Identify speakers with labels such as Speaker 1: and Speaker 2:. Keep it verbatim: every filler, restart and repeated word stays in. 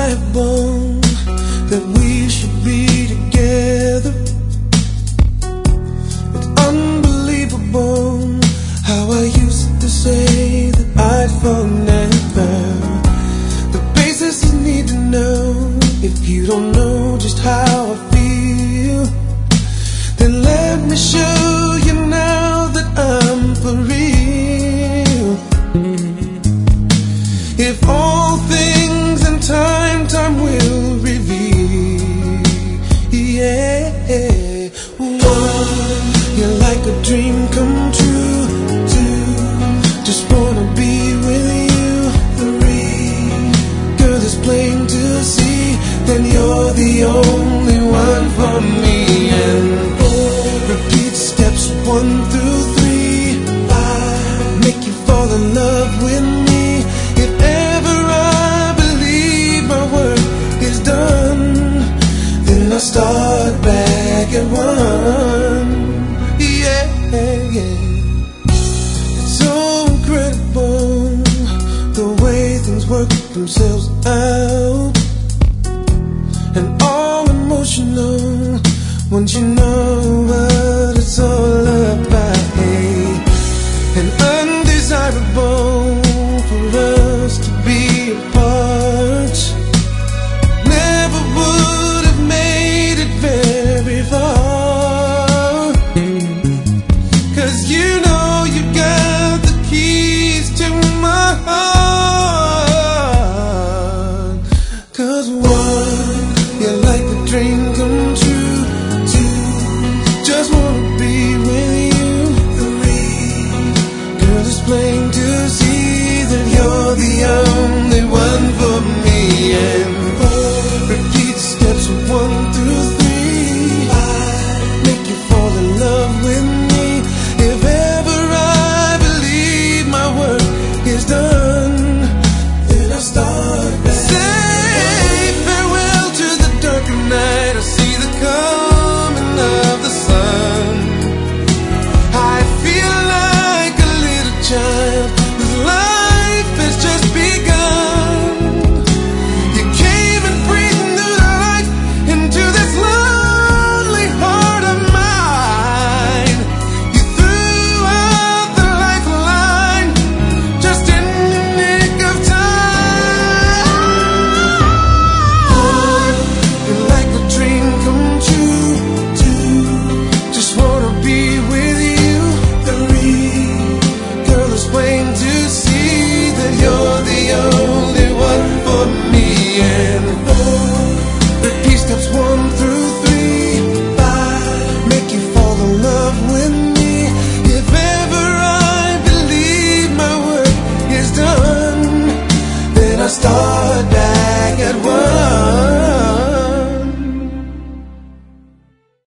Speaker 1: undesirable that we should be together. It's unbelievable how I used to say that I'd fall never. The basics you need to know. If you don't know just how I feel, then let me show you now that I'm for real. If all things in time, time will reveal. Yeah. One, you're like a dream come true. Two, just wanna be with you. Three, girl, it's plain to see that you're the only one for me. And four, repeat steps one through three. Five, make you fall in love with me. If ever I believe my work is done, then I'll start back at one. Yeah, yeah. It's so incredible the way things work themselves out, and all emotional once you know what it's all about. Hey, and undesirable for us to be apart. Never would have made it very far, 'cause you know you got the keys to my heart. 'Cause one, you're like a dream come true. Two, just wanna be with you. Three, girl, it's plain to see that you're the only one for me. And four, repeat steps one through three. Five, make you fall in love with me. If ever I believe my work is done, then I start back. Say farewell to the darker night. I see the coming of the sun. I feel like a little child whose life has just begun. You came and breathed new life into this lonely heart of mine. You threw out the lifeline just in the nick of time. One, you're like a dream come true. Two, just wanna be with you. Three, girl, it's plain to see that you're the only one for me. And four, repeat steps one through three. Five, make you fall in love with me. If ever I believe my work is done, then I start back at one.